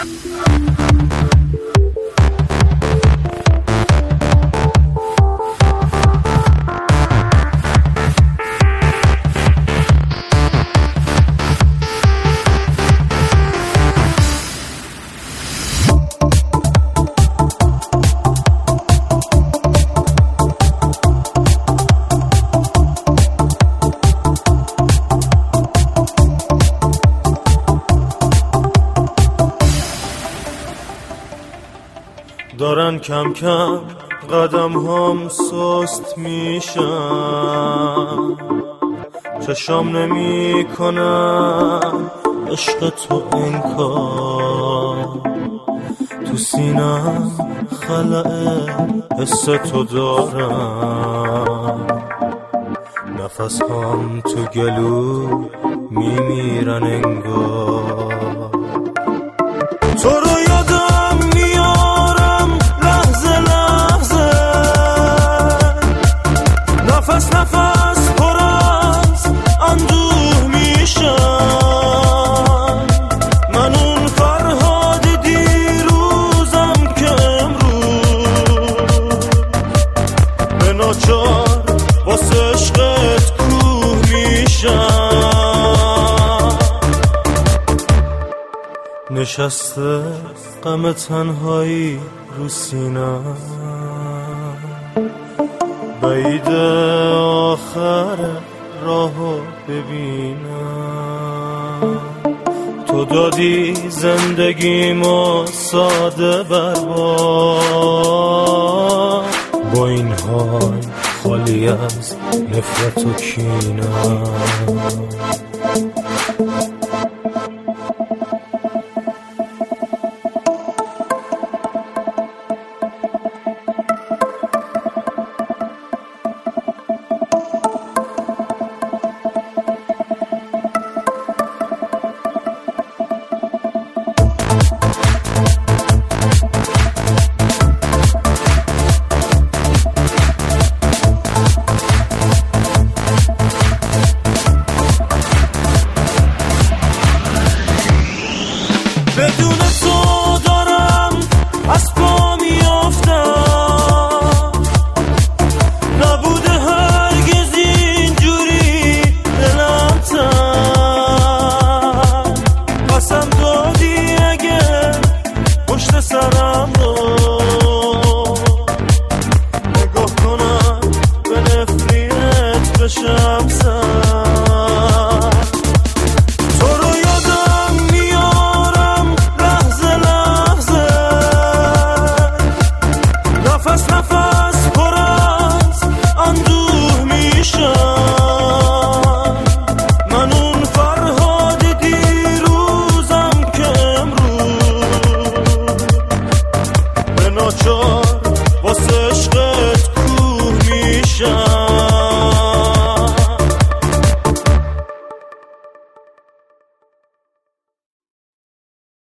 دارن کم کم قدم هم سست میشن، چشام نمی کنن عشق تو انکار، تو سینم خلأ حس تو دارم، نفس هم تو گلو میمیرن انگار. تو رو یادم میارم لحظه لحظه، نفس نفس پر از اندوه میشم، من اون فرهاد دیروزم که امروز به ناچار واسه عشقت کوه میشم. نشسته غم تنهایی رو سینم، بعید آخر راهو ببینم، تو دادی زندگیمو ساده برباد، با این حال خالی از نفرت و کینم.